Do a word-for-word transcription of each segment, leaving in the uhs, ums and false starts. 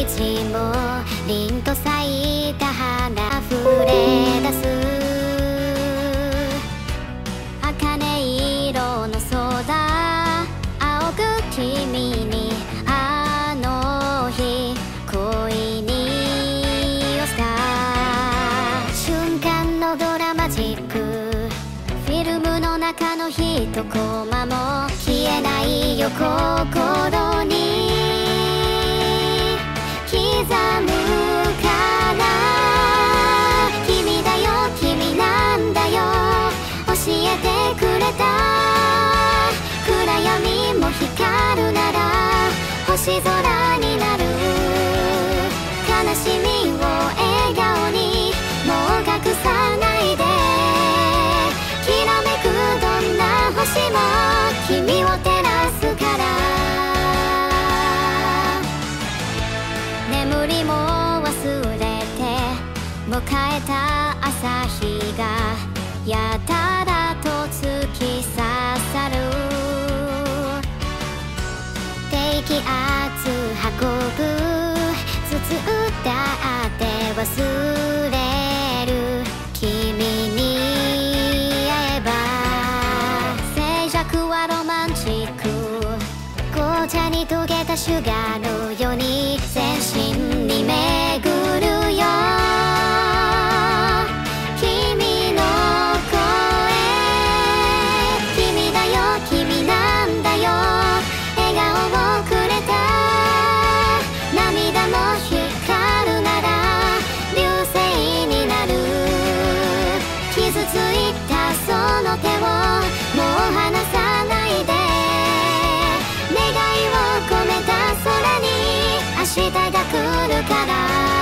日も凛と咲いた花溢れ出す茜色の空仰ぐ君にあの日恋に落ちた瞬間のドラマチックフィルムの中の一コマも消えないよ心に刻むから君だよ君なんだよ教えてくれた暗闇も光るなら星空になる悲しみを笑顔にもう隠さないできらめくどんな星も君を照らすから眠りも忘れて迎えた朝日がやたらと突き刺さる低気圧運ぶ筒歌って忘れる君に会えば静寂はロマンチック紅茶に溶けたシュガーのように全身に巡るよ君の声君だよ君なんだよ笑顔をくれた涙も光るなら流星になる傷ついたその手をもう離さないで願いを込めた空に明日が来るから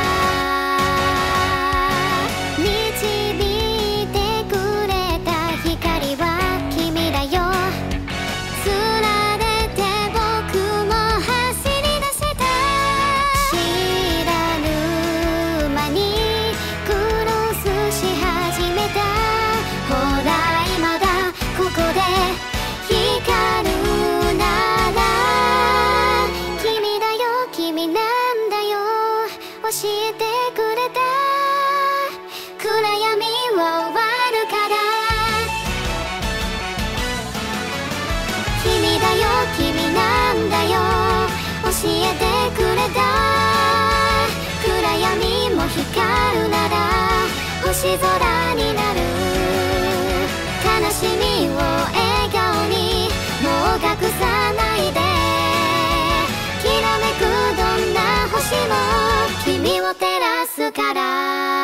導いてくれた光は君だよつられて僕も走り出せた知らぬ間にクロスし始めたほら今だここで光るなら君だよ君なんだよ教えてくれた暗闇は終わるから君だよ君なんだよ教えてくれた暗闇も光るなら星空になる悲しみを笑顔にもう隠さないできらめくどんな星も君を照らすから